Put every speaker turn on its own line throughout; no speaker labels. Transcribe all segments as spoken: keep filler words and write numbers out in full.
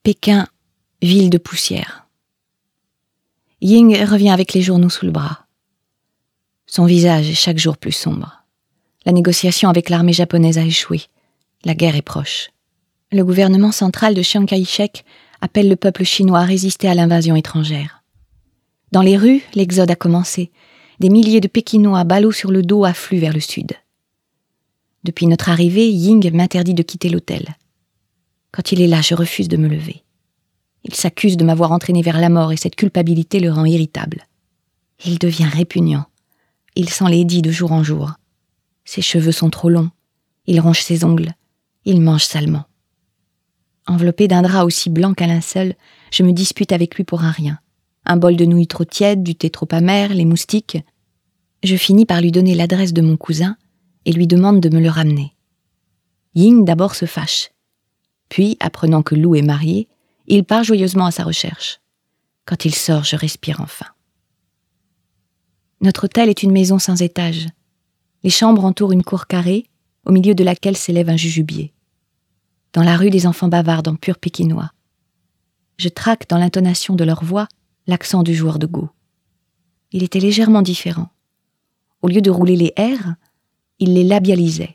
Pékin, ville de poussière. Ying revient avec les journaux sous le bras. Son visage est chaque jour plus sombre. La négociation avec l'armée japonaise a échoué. La guerre est proche. Le gouvernement central de Chiang Kai-shek appelle le peuple chinois à résister à l'invasion étrangère. Dans les rues, l'exode a commencé. Des milliers de Pékinois, ballots sur le dos, affluent vers le sud. Depuis notre arrivée, Ying m'interdit de quitter l'hôtel. Quand il est là, je refuse de me lever. Il s'accuse de m'avoir entraîné vers la mort et cette culpabilité le rend irritable. Il devient répugnant. Il s'enlaidit de jour en jour. Ses cheveux sont trop longs. Il ronge ses ongles. Il mange salement. Enveloppé d'un drap aussi blanc qu'un linceul, je me dispute avec lui pour un rien. Un bol de nouilles trop tiède, du thé trop amer, les moustiques. Je finis par lui donner l'adresse de mon cousin et lui demande de me le ramener. Ying d'abord se fâche. Puis, apprenant que Lou est marié, il part joyeusement à sa recherche. Quand il sort, je respire enfin. Notre hôtel est une maison sans étage. Les chambres entourent une cour carrée, au milieu de laquelle s'élève un jujubier. Dans la rue, des enfants bavardent en pur pékinois. Je traque dans l'intonation de leur voix l'accent du joueur de go. Il était légèrement différent. Au lieu de rouler les R, il les labialisait.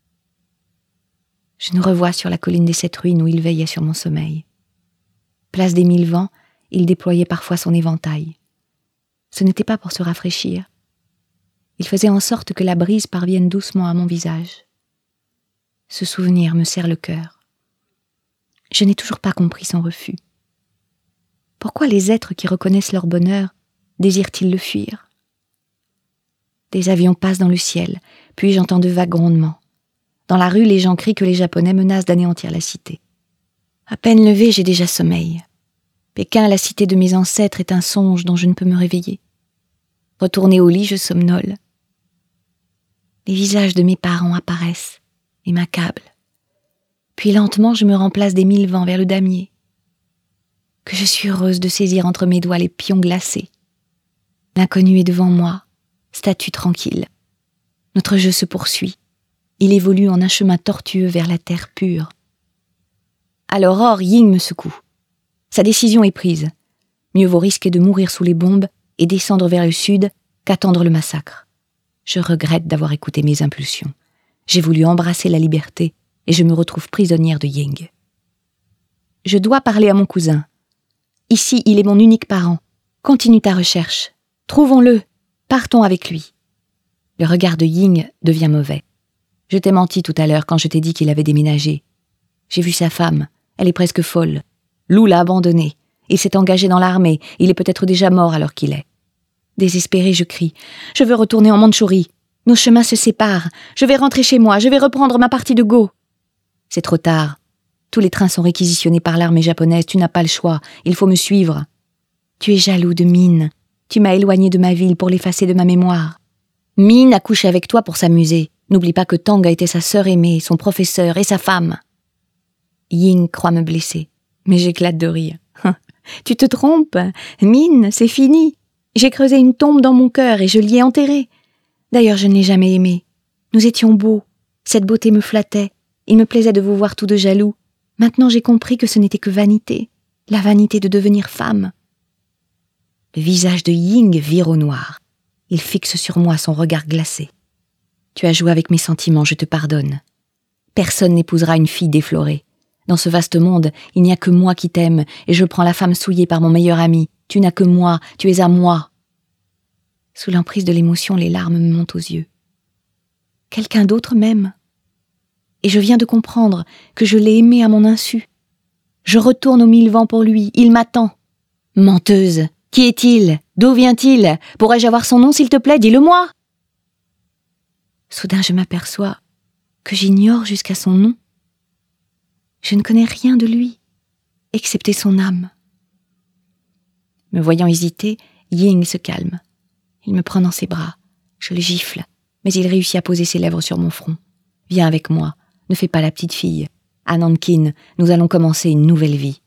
Je nous revois sur la colline des sept ruines où il veillait sur mon sommeil. Place des mille vents, il déployait parfois son éventail. Ce n'était pas pour se rafraîchir. Il faisait en sorte que la brise parvienne doucement à mon visage. Ce souvenir me serre le cœur. Je n'ai toujours pas compris son refus. Pourquoi les êtres qui reconnaissent leur bonheur désirent-ils le fuir? Des avions passent dans le ciel, puis j'entends de vagues grondements. Dans la rue, les gens crient que les Japonais menacent d'anéantir la cité. À peine levé, j'ai déjà sommeil. Pékin, la cité de mes ancêtres, est un songe dont je ne peux me réveiller. Retourné au lit, je somnole. Les visages de mes parents apparaissent et m'accablent. Puis lentement, je me remplace des mille vents vers le damier. Que je suis heureuse de saisir entre mes doigts les pions glacés. L'inconnu est devant moi, statue tranquille. Notre jeu se poursuit. Il évolue en un chemin tortueux vers la terre pure. À l'aurore, Ying me secoue. Sa décision est prise. Mieux vaut risquer de mourir sous les bombes et descendre vers le sud qu'attendre le massacre. Je regrette d'avoir écouté mes impulsions. J'ai voulu embrasser la liberté et je me retrouve prisonnière de Ying. Je dois parler à mon cousin. Ici, il est mon unique parent. Continue ta recherche. Trouvons-le. Partons avec lui. Le regard de Ying devient mauvais. Je t'ai menti tout à l'heure quand je t'ai dit qu'il avait déménagé. J'ai vu sa femme. Elle est presque folle. Lou l'a abandonné. Il s'est engagé dans l'armée. Il est peut-être déjà mort alors qu'il est. Désespérée, je crie. Je veux retourner en Mandchourie. Nos chemins se séparent. Je vais rentrer chez moi. Je vais reprendre ma partie de go. C'est trop tard. Tous les trains sont réquisitionnés par l'armée japonaise. Tu n'as pas le choix. Il faut me suivre. Tu es jaloux de Min. Tu m'as éloigné de ma ville pour l'effacer de ma mémoire. Min a couché avec toi pour s'amuser. N'oublie pas que Tang a été sa sœur aimée, son professeur et sa femme. Ying croit me blesser, mais j'éclate de rire. Tu te trompes. Min, c'est fini. J'ai creusé une tombe dans mon cœur et je l'y ai enterrée. D'ailleurs, je ne l'ai jamais aimé. Nous étions beaux. Cette beauté me flattait. Il me plaisait de vous voir tous deux jaloux. Maintenant, j'ai compris que ce n'était que vanité. La vanité de devenir femme. Le visage de Ying vire au noir. Il fixe sur moi son regard glacé. Tu as joué avec mes sentiments, je te pardonne. Personne n'épousera une fille déflorée. Dans ce vaste monde, il n'y a que moi qui t'aime, et je prends la femme souillée par mon meilleur ami. Tu n'as que moi, tu es à moi. Sous l'emprise de l'émotion, les larmes me montent aux yeux. Quelqu'un d'autre m'aime. Et je viens de comprendre que je l'ai aimé à mon insu. Je retourne aux mille vents pour lui, il m'attend. Menteuse, qui est-il? D'où vient-il? Pourrais-je avoir son nom, s'il te plaît? Dis-le-moi. Soudain, je m'aperçois que j'ignore jusqu'à son nom. Je ne connais rien de lui, excepté son âme. Me voyant hésiter, Ying se calme. Il me prend dans ses bras. Je le gifle, mais il réussit à poser ses lèvres sur mon front. Viens avec moi, ne fais pas la petite fille. À Nankin, nous allons commencer une nouvelle vie.